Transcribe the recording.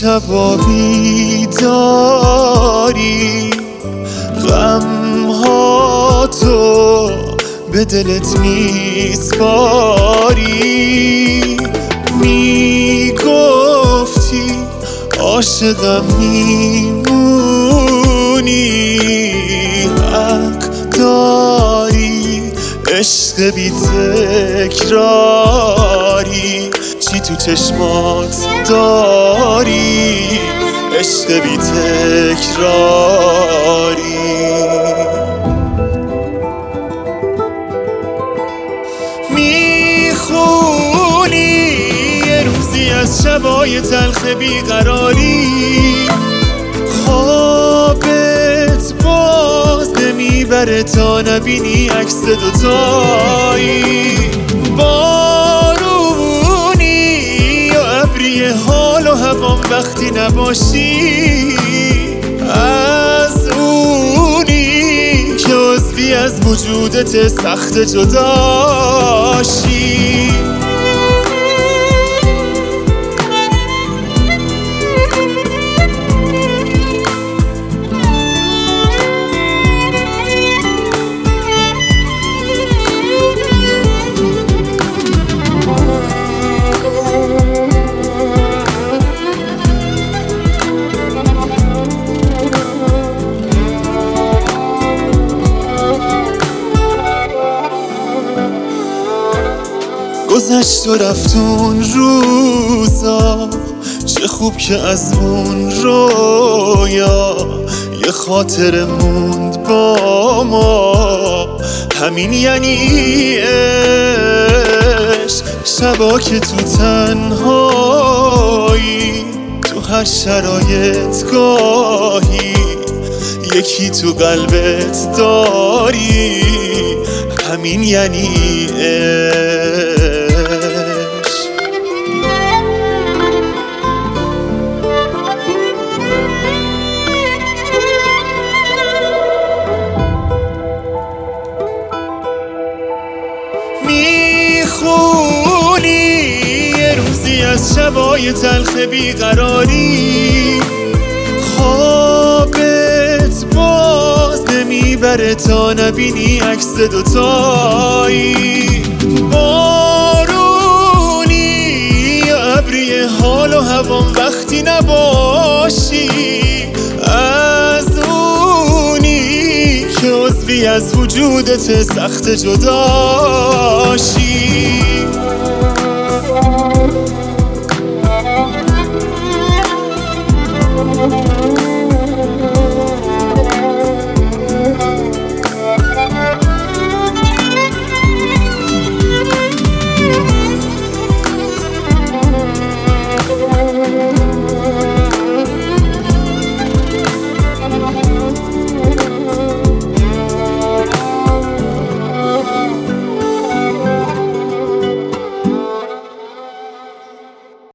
شبا بیداری، غمها تو به دلت میسپاری. میگفتی عاشقم میمونی، حق داری عشق بی تکراری. چی تو چشمات داری عشق بی تکراری. میخونی یه روزی از شبای تلخ بیقراری، خوابت باز نمیبره تا نبینی عکس دوتایی. بارونی و ابری حال و هوام وقتی نباشی، از اونی که عضوی از وجودت سخت جداشی. گذشت و رفت اون روزا، چه خوب که از اون رویا یه خاطر موند با ما. همین یعنی عشق، شبا که تو تنهایی، تو هر شرایط گاهی یکی تو قلبت داری. همین یعنی عشق. میخونی یه روزی از شبای تلخ بیقراری، خوابت باز نمیبره تا نبینی عکس دوتایی. بارونی و ابری حال و هوام وقتی نباشی، از اونی که عضوی از وجودت سخت جداشی.